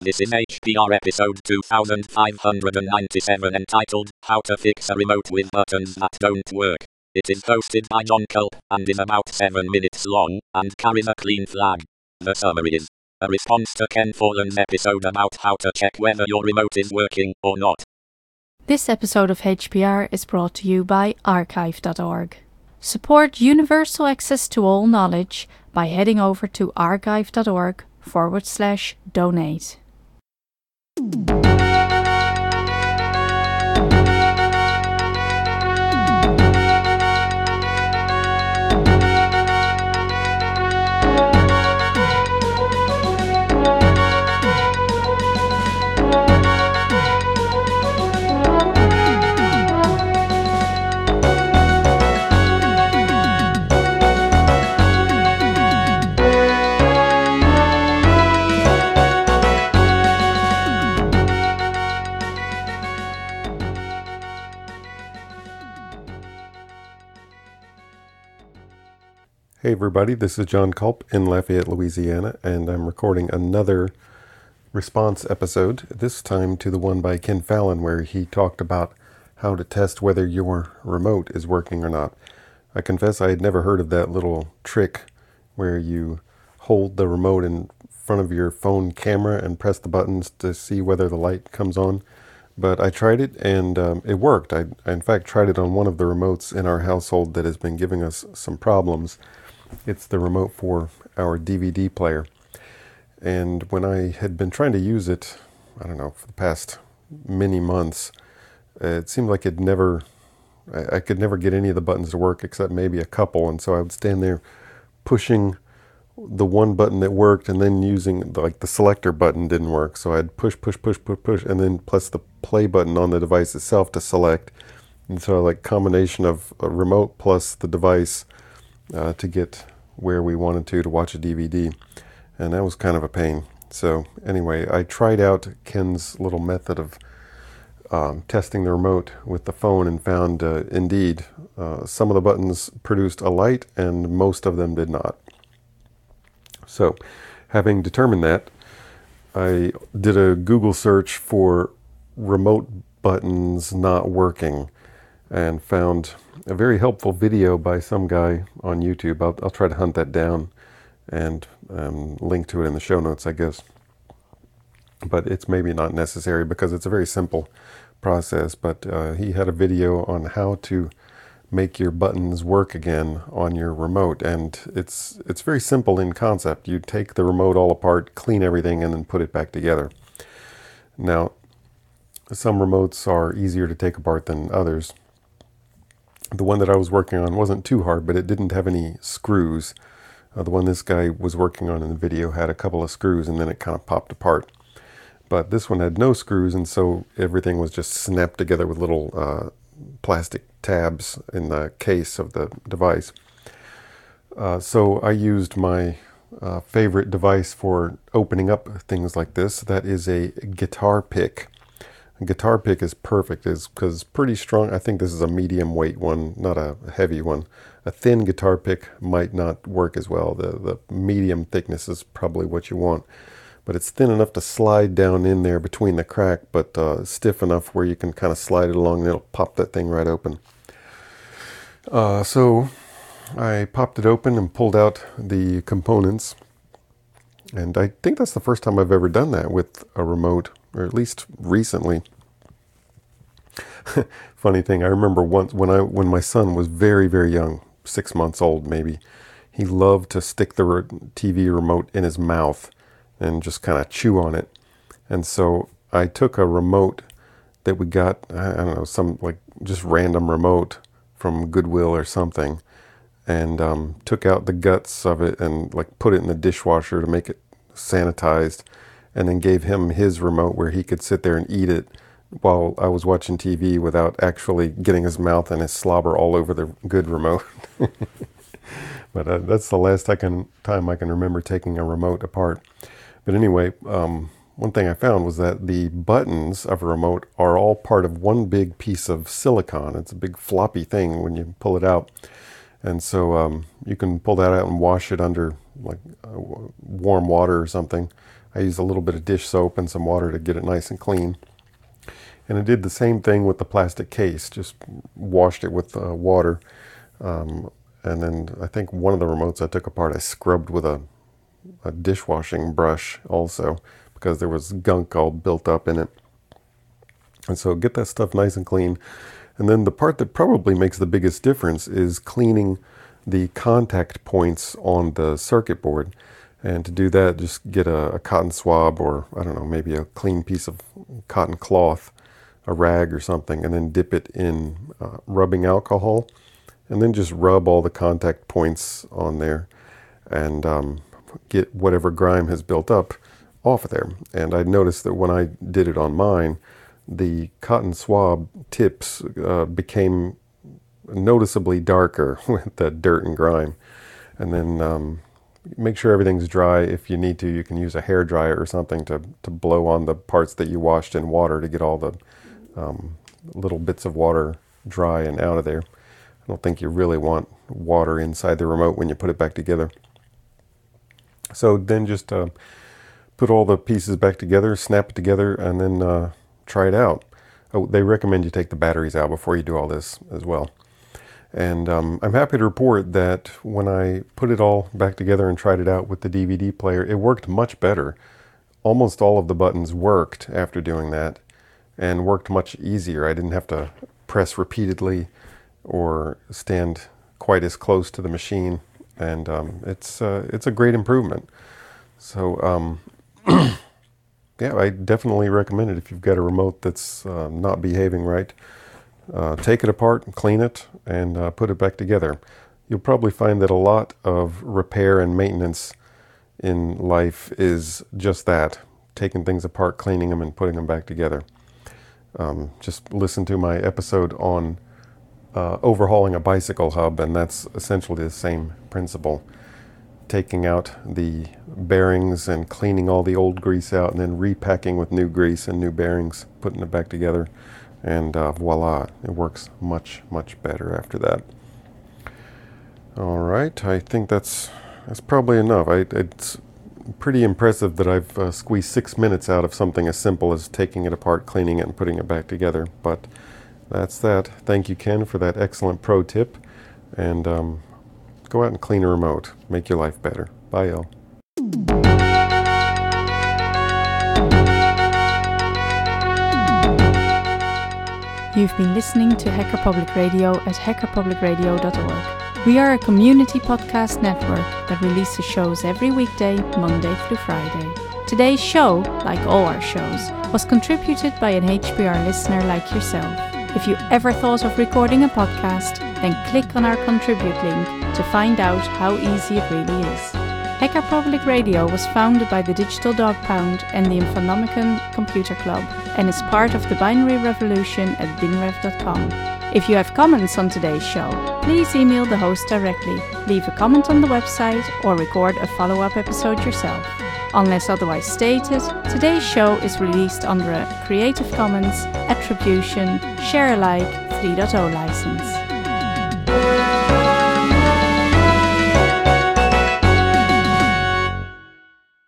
This is HPR episode 2597 entitled, How to Fix a Remote with Buttons That Don't Work. It is hosted by John Culp, and is about 7 minutes long, and carries a clean flag. The summary is a response to Ken Forlan's episode about how to check whether your remote is working or not. This episode of HPR is brought to you by archive.org. Support universal access to all knowledge by heading over to archive.org/donate. Hey everybody, this is John Culp in Lafayette, Louisiana, and I'm recording another response episode, this time to the one by Ken Fallon where he talked about how to test whether your remote is working or not. I confess I had never heard of that little trick where you hold the remote in front of your phone camera and press the buttons to see whether the light comes on. But I tried it and it worked. I in fact tried it on one of the remotes in our household that has been giving us some problems. It's the remote for our DVD player. And when I had been trying to use it, I don't know, for the past many months, it seemed like I could never get any of the buttons to work except maybe a couple. And so I would stand there pushing the one button that worked and then using the selector button didn't work. So I'd push, and then press the play button on the device itself to select. And so combination of a remote plus the device to get where we wanted to watch a DVD, and that was kind of a pain. So anyway, I tried out Ken's little method of testing the remote with the phone and found indeed some of the buttons produced a light and most of them did not. So having determined that, I did a Google search for remote buttons not working and found a very helpful video by some guy on YouTube. I'll try to hunt that down and link to it in the show notes, I guess. But it's maybe not necessary because it's a very simple process. But he had a video on how to make your buttons work again on your remote. And it's very simple in concept. You take the remote all apart, clean everything, and then put it back together. Now, some remotes are easier to take apart than others. The one that I was working on wasn't too hard, but it didn't have any screws. The one this guy was working on in the video had a couple of screws, and then it kind of popped apart. But this one had no screws, and so everything was just snapped together with little plastic tabs in the case of the device. So I used my favorite device for opening up things like this. That is a guitar pick. A guitar pick is perfect because it's pretty strong. I think this is a medium weight one, not a heavy one. A thin guitar pick might not work as well. The medium thickness is probably what you want. But it's thin enough to slide down in there between the crack, but stiff enough where you can kind of slide it along and it'll pop that thing right open. So I popped it open and pulled out the components. And I think that's the first time I've ever done that with a remote, or at least recently. Funny thing, I remember once when my son was very, very young, 6 months old maybe, he loved to stick the TV remote in his mouth and just kind of chew on it. And so I took a remote that we got, I don't know, some just random remote from Goodwill or something, and took out the guts of it and put it in the dishwasher to make it sanitized, and then gave him his remote where he could sit there and eat it while I was watching TV without actually getting his mouth and his slobber all over the good remote. But that's the last time I can remember taking a remote apart. But anyway, one thing I found was that the buttons of a remote are all part of one big piece of silicone. It's a big floppy thing when you pull it out. And so you can pull that out and wash it under warm water or something. I used a little bit of dish soap and some water to get it nice and clean. And I did the same thing with the plastic case, just washed it with water. And then I think one of the remotes I took apart, I scrubbed with a dishwashing brush also, because there was gunk all built up in it. And so get that stuff nice and clean. And then the part that probably makes the biggest difference is cleaning the contact points on the circuit board. And to do that, just get a cotton swab, or I don't know, maybe a clean piece of cotton cloth, a rag or something, and then dip it in rubbing alcohol, and then just rub all the contact points on there and get whatever grime has built up off of there. And I noticed that when I did it on mine, the cotton swab tips became noticeably darker with that dirt and grime. And then make sure everything's dry. If you need to, you can use a hair dryer or something to blow on the parts that you washed in water to get all the little bits of water dry and out of there. I don't think you really want water inside the remote when you put it back together. So then just put all the pieces back together, snap it together, and then try it out. Oh, they recommend you take the batteries out before you do all this as well. And I'm happy to report that when I put it all back together and tried it out with the DVD player, it worked much better. Almost all of the buttons worked after doing that, and worked much easier. I didn't have to press repeatedly or stand quite as close to the machine, and it's a great improvement. So yeah, I definitely recommend it if you've got a remote that's not behaving right. Take it apart and clean it and put it back together. You'll probably find that a lot of repair and maintenance in life is just that, taking things apart, cleaning them, and putting them back together. Just listen to my episode on overhauling a bicycle hub, and that's essentially the same principle. Taking out the bearings and cleaning all the old grease out, and then repacking with new grease and new bearings, putting it back together, and voila, it works much, much better after that. All right, I think that's probably enough. It's pretty impressive that I've squeezed 6 minutes out of something as simple as taking it apart, cleaning it, and putting it back together. But that's that. Thank you, Ken, for that excellent pro tip. And go out and clean a remote. Make your life better. Bye, y'all. You've been listening to Hacker Public Radio at hackerpublicradio.org. We are a community podcast network that releases shows every weekday, Monday through Friday. Today's show, like all our shows, was contributed by an HPR listener like yourself. If you ever thought of recording a podcast, then click on our contribute link to find out how easy it really is. Hacker Public Radio was founded by the Digital Dog Pound and the Infonomicon Computer Club, and is part of the binary revolution at binrev.com. If you have comments on today's show, please email the host directly, leave a comment on the website, or record a follow-up episode yourself. Unless otherwise stated, today's show is released under a Creative Commons Attribution Share Alike 3.0 license.